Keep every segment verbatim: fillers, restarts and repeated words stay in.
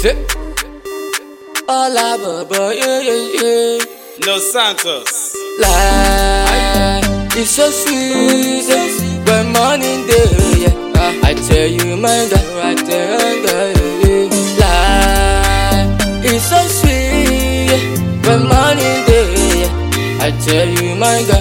Hola, baba, yeah, yeah, yeah. No Santos. Life is so sweet when morning day, yeah. I tell you, my God, right there, God, yeah. Life is so sweet when morning day, yeah. I tell you, my God,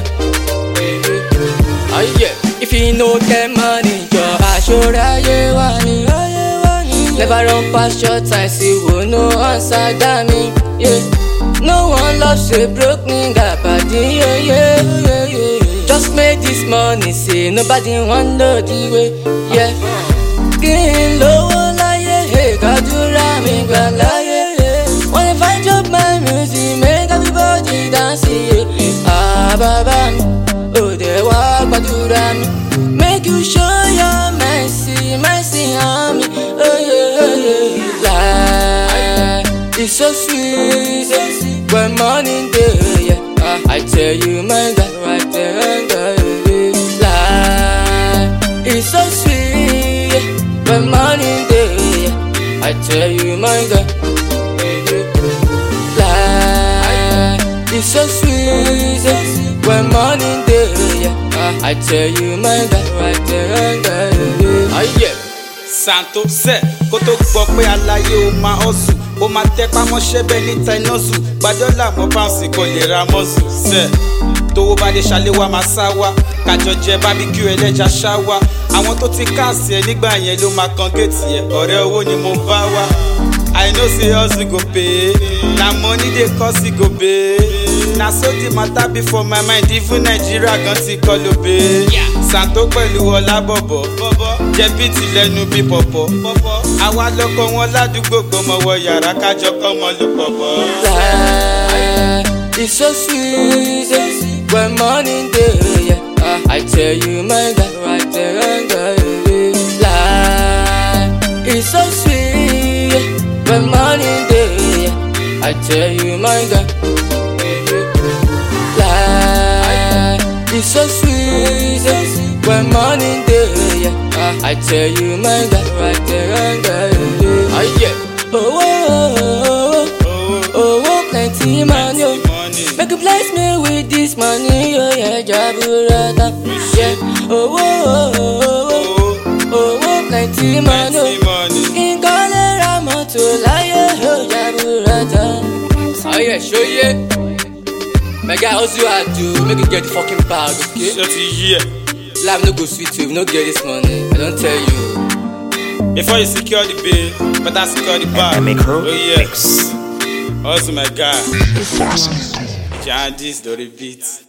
oh yeah. If you know get money, your ashura ye wani, never run past your time, see who no answer that me, yeah. No one loves a broke nigga, body, yeah, yeah, yeah, yeah. Just make this money, say nobody want know the way, yeah. Getting low, like, yeah, hey, Kadura, me, gala, yeah, yeah. When if I drop my music, make everybody dance, yeah. Ah, baba, oh, they walk, Kadura, me. Make you show your mercy, mercy on me, oh, yeah, yeah, yeah. Life is so sweet, so sweet. When morning day, yeah. uh, I tell you, my God, right there, God, yeah. Life is so sweet, yeah. When morning day, yeah. I tell you, my God, life is so sweet, so sweet. When morning day, yeah. uh, I tell you, my God, right there, God, yeah. Oh, yeah. Santo se kó tó gbọ́ pé aláyé ó máa hustle ó máa tẹpá mọ́ṣẹ́ bẹ́ẹ̀ níta iná zù gbadọ́là mọ́ báǹsì kò lè ra mọ́sù sẹ́ tówó bá dé ṣaléwá máa sá wá kájọ jẹ bábíkú ẹlẹ́ja ṣáwá àwọn tó ti káàsì ẹ nígbà yẹn ló máa kan géètì ẹ ọ̀rẹ́ owó ni mo bá wá I know say hustle go pay na money dey cause e go pay na so the matter be for my mind even Nigeria gan ti kọ́ ló pay Santo pẹ̀lú Ọlábọ̀bọ̀ jẹ́ bíìtì lẹ́nu bí pọ̀pọ̀ àwa lọ́kọ wọn ládùúgbò gbọmọwọ yàrá kájọ kọ́mọ ló pọ̀pọ̀. Life is so sweet, so sweet when morning day, yeah. uh, I tell you, my God, right there, God, yeah. Life is so sweet, yeah. When morning day, yeah. I tell you, my God, life is so sweet, so sweet when morning day, yeah. uh, I tell you, my God, right there, God, yeah. Oh yeah. Oh, oh, oh, oh, oh, oh, plenty money, oh. Make you bless me with this money, oh yeah, Jaburata, yeah. Oh, oh, oh, oh, oh, oh, oh, plenty money, oh. In Galera, Montula, oh, Jaburata. Oh yeah, show yeah. My guy also had to make you get the fucking bag, okay? Shut yeah. Life no go sweet you, no get this money, I don't tell you. Before you secure the bill, better secure the bag. Oh yeah. Also my guy. Jandis, the beat.